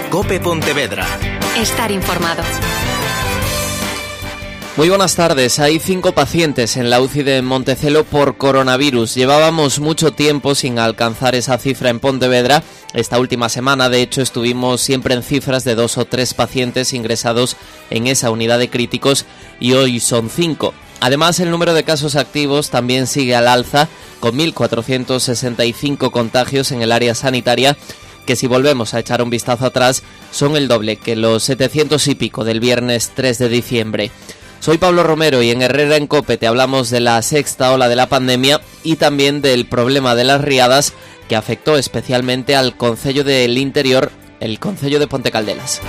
COPE Pontevedra. Estar informado. Muy buenas tardes. Hay 5 pacientes en la UCI de Montecelo por coronavirus. Llevábamos mucho tiempo sin alcanzar esa cifra en Pontevedra. Esta última semana, de hecho, estuvimos siempre en cifras de 2 o 3 pacientes ingresados en esa unidad de críticos y hoy son 5. Además, el número de casos activos también sigue al alza, con 1.465 contagios en el área sanitaria, que si volvemos a echar un vistazo atrás, son el doble que los 700 y pico del viernes 3 de diciembre. Soy Pablo Romero y en Herrera en COPE te hablamos de la sexta ola de la pandemia y también del problema de las riadas que afectó especialmente al concello del Interior, el concello de Ponte Caldelas.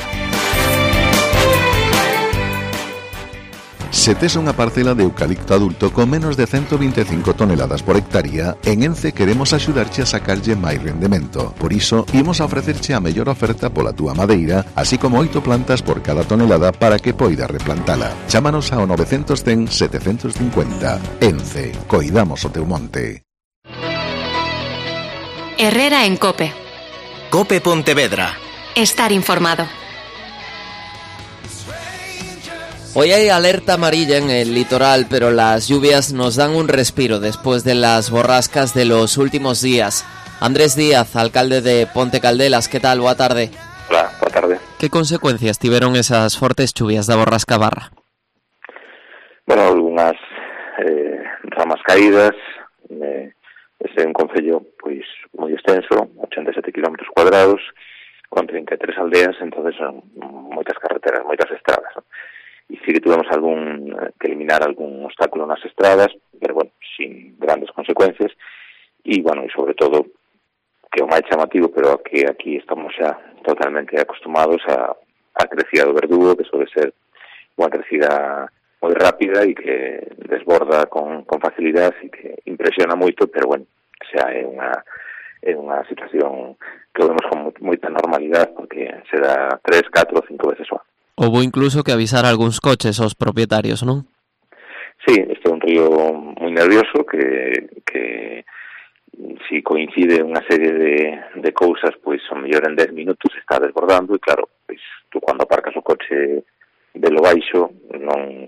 Se tes unha parcela de eucalipto adulto con menos de 125 toneladas por hectárea, en ENCE queremos axudarche a sacarlle máis rendemento. Por iso, imos a ofrecerche a mellor oferta pola túa madeira, así como 8 plantas por cada tonelada para que poidas replantala. Chámanos ao 910 750. ENCE, coidamos o teu monte. Herrera en COPE. COPE Pontevedra. Estar informado. Hoy hay alerta amarilla en el litoral, pero las lluvias nos dan un respiro después de las borrascas de los últimos días. Andrés Díaz, alcalde de Ponte Caldelas, ¿qué tal? Boa tarde. Hola, boa tarde. ¿Qué consecuencias tiveron esas fortes chuvias da borrasca Barra? Bueno, algunhas ramas caídas, este é un concello pois moi extenso, 87 km cuadrados, con 33 aldeas, entonces son moitas carreteras, moitas estradas, ¿no? E sí que tuvemos que eliminar algún obstáculo nas estradas, pero bueno, sin grandes consecuencias, e bueno, e sobre todo, que é o máis chamativo, pero que aquí estamos xa totalmente acostumados a crecida do verdugo, que suele ser unha crecida moi rápida e que desborda con facilidade e que impresiona moito, pero bueno, xa é unha situación que vemos con moita normalidade porque se dá 3, 4 ou 5 veces ao ano. Houbo incluso que avisar a algúns coches aos propietarios, non? Sí, este é un río moi nervioso que si coincide unha serie de cousas, pois ao mellor en 10 minutos está desbordando e claro, pois tú cando aparcas o coche de lo baixo non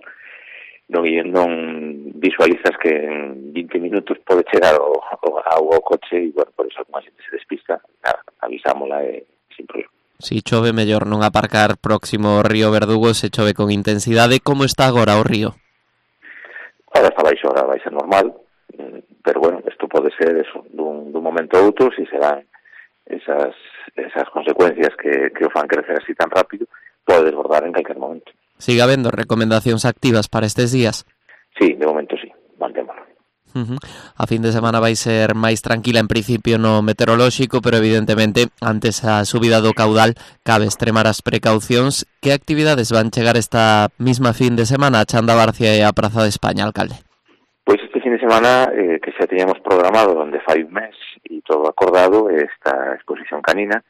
visualizas que en 20 minutos pode chegar ao coche e bueno, por iso alguna xente se despista, nada, avisámola e sin problema. Si chove, mellor non aparcar próximo ao río Verdugo, se chove con intensidade. Como está agora o río? Ahora está baixo, ahora vai ser normal, pero bueno, isto pode ser eso, dun momento a outro, si se dan esas consecuencias que o fan crecer así tan rápido, pode desbordar en calquer momento. Sigue habendo recomendacións activas para estes días? Sí, de momento sí, mantémolo. A fin de semana vai ser máis tranquila en principio no meteorolóxico, pero evidentemente antes a subida do caudal cabe extremar as precaucións. Que actividades van chegar esta misma fin de semana a Chanda Barcia e a Praza de España, alcalde? Pois este fin de semana que xa teníamos programado onde fai un mes e todo acordado esta exposición canina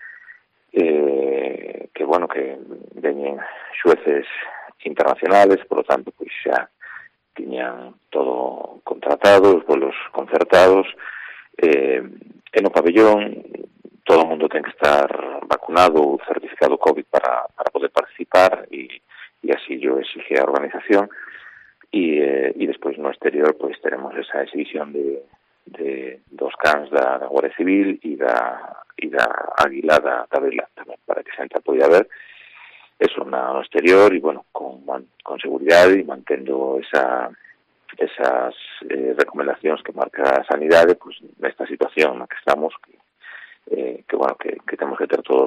que bueno, que veñen xueces internacionales, por lo tanto pois xa tiñan todo contratado, os vuelos concertados, e no pabellón todo o mundo ten que estar vacunado ou certificado COVID para poder participar e así yo exige a organización e despois no exterior pois teremos esa exhibición dos cans da Guardia Civil e da Águila da Vela tamén, para que a xente poida ver eso no exterior e, bueno, con seguridade e mantendo esas recomendacións que marca a sanidade, pues, nesta situación na que estamos, que bueno, que temos que ter todos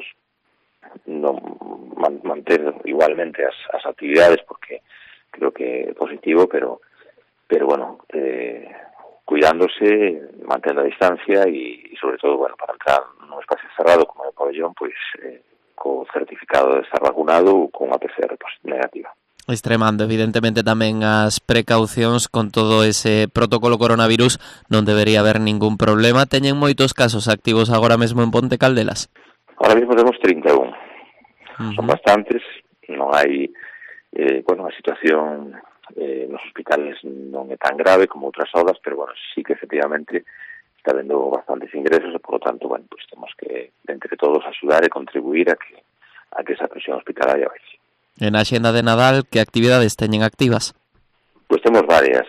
manter igualmente as actividades, porque creo que é positivo, pero bueno, cuidándose, mantendo a distancia e sobre todo, bueno, para entrar nun espacio cerrado como o pabellón, pois co certificado de estar vacunado ou con unha PCR negativa. Extremando, evidentemente, tamén as precaucións con todo ese protocolo coronavirus, non debería haber ningún problema. Teñen moitos casos activos agora mesmo en Ponte Caldelas? Ahora mesmo temos 31. Son bastantes, non hai, a situación nos hospitales non é tan grave como outras olas, pero, bueno, sí que efectivamente está habendo bastantes ingresos e, por lo tanto, bueno, pues temos que, entre todos, axudar e contribuir a que esa presión hospitalaria baixe. En a axenda de Nadal, que actividades teñen activas? Pois temos varias.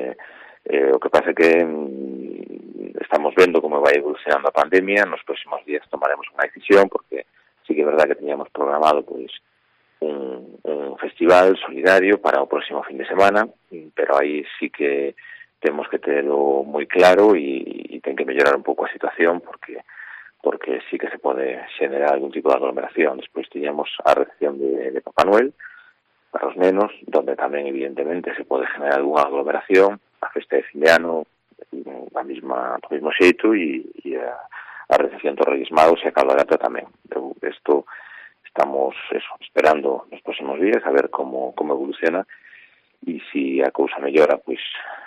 O que pasa é que estamos vendo como vai evolucionando a pandemia. Nos próximos días tomaremos unha decisión, porque sí que é verdad que teníamos programado pois un festival solidario para o próximo fin de semana, pero aí sí que temos que terlo moi claro e ten que mellorar un pouco a situación, porque sí que se pode xenerar algún tipo de aglomeración. Despois tiñamos a recepción de Papá Noel para os nenos, donde tamén evidentemente se pode generar algunha aglomeración, a festa de fin de ano do mesmo xeito, e a recepción dos Reis Magos e a cabalgata tamén. Isto estamos esperando nos próximos días a ver como evoluciona, e se a cousa mellora, pois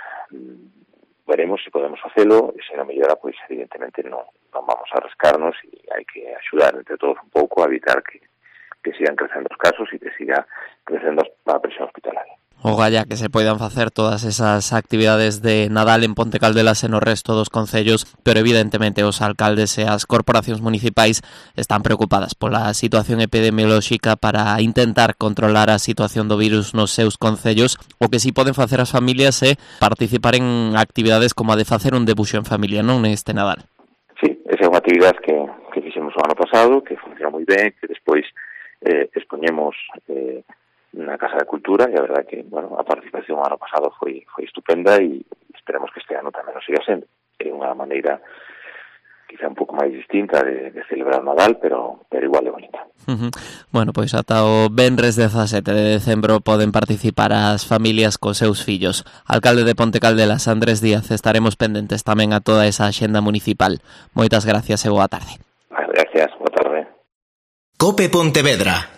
veremos se podemos facelo, e se non mellora, pois evidentemente non vamos a arriscarnos, e hai que axudar entre todos un pouco a evitar que sigan crecendo os casos e que siga crecendo a presión hospitalaria. Ogalla que se poidan facer todas esas actividades de Nadal en Ponte Caldelas e no resto dos concellos, pero evidentemente os alcaldes e as corporacións municipais están preocupadas pola situación epidemiolóxica para intentar controlar a situación do virus nos seus concellos. O que si poden facer as familias é participar en actividades como a de facer un debuxo en familia, non, neste Nadal. Sí, esa é unha actividade que fixemos o ano pasado, que funcionou moi ben, que despois expoñemos na Casa da Cultura, e a verdade que, a participación ano pasado foi estupenda, e esperemos que este ano tamén nos siga sendo. É unha maneira quizá un pouco máis distinta de celebrar Nadal, pero igual de bonita. Bueno, pois ata o venres 17 de decembro poden participar as familias cos seus fillos. Alcalde de Ponte Caldelas, Andrés Díaz, estaremos pendentes tamén a toda esa axenda municipal. Moitas gracias e boa tarde. Gracias, boa tarde. COPE Pontevedra.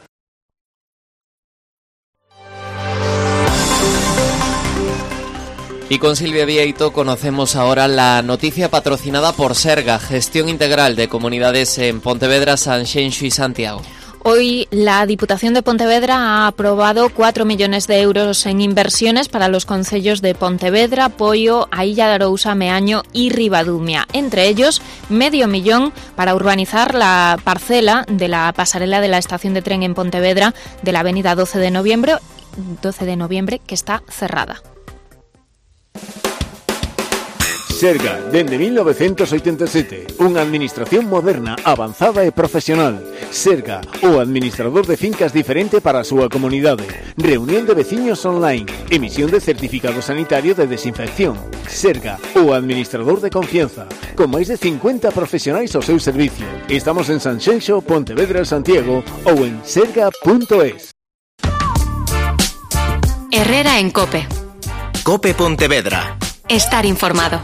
Y con Silvia Vieito conocemos ahora la noticia patrocinada por Serga, Gestión Integral de Comunidades en Pontevedra, Sanxenxo y Santiago. Hoy la Diputación de Pontevedra ha aprobado 4 millones de euros en inversiones para los concellos de Pontevedra, Poio, a Illa de Arousa, Meaño y Ribadumia. Entre ellos, $500,000 para urbanizar la parcela de la pasarela de la estación de tren en Pontevedra de la avenida 12 de noviembre, que está cerrada. Serga, dende 1987, unha administración moderna, avanzada e profesional. Serga, o administrador de fincas diferente para a súa comunidade. Reunión de veciños online, emisión de certificado sanitario de desinfección. Serga, o administrador de confianza, con máis de 50 profesionais ao seu servicio. Estamos en Sanxenxo, Pontevedra e Santiago ou en serga.es. Herrera en COPE. COPE Pontevedra. Estar informado.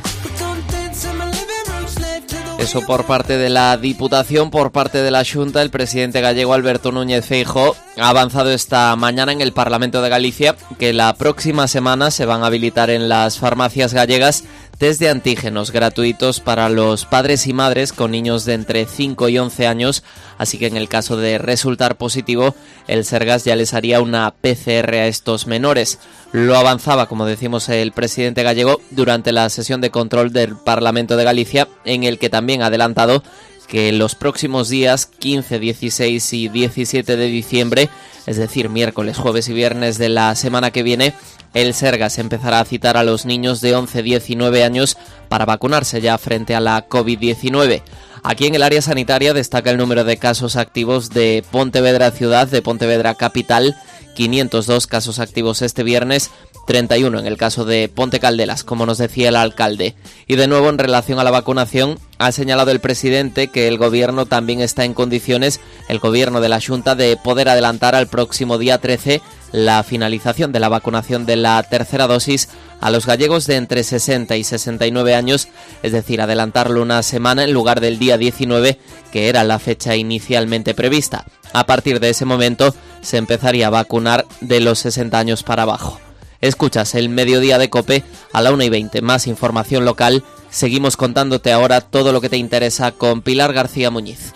Eso por parte de la Diputación, por parte de la Xunta. El presidente gallego Alberto Núñez Feijóo ha avanzado esta mañana en el Parlamento de Galicia que la próxima semana se van a habilitar en las farmacias gallegas test de antígenos gratuitos para los padres y madres con niños de entre 5 y 11 años, así que en el caso de resultar positivo, el Sergas ya les haría una PCR a estos menores. Lo avanzaba, como decimos, el presidente gallego durante la sesión de control del Parlamento de Galicia, en el que también ha adelantado que en los próximos días 15, 16 y 17 de diciembre, es decir, miércoles, jueves y viernes de la semana que viene, el Sergas empezará a citar a los niños de 11, 19 años para vacunarse ya frente a la COVID-19. Aquí en el área sanitaria destaca el número de casos activos de Pontevedra ciudad, de Pontevedra capital, 502 casos activos este viernes, 31 en el caso de Ponte Caldelas, como nos decía el alcalde. Y de nuevo, en relación a la vacunación, ha señalado el presidente que el gobierno también está en condiciones, el gobierno de la Xunta, de poder adelantar al próximo día 13 la finalización de la vacunación de la tercera dosis a los gallegos de entre 60 y 69 años, es decir, adelantarlo una semana en lugar del día 19, que era la fecha inicialmente prevista. A partir de ese momento se empezaría a vacunar de los 60 años para abajo. Escuchas el Mediodía de COPE a la 1:20. Más información local. Seguimos contándote ahora todo lo que te interesa con Pilar García Muñiz.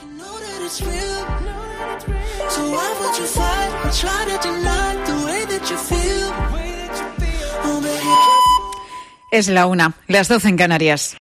Es la 1, las 12 en Canarias.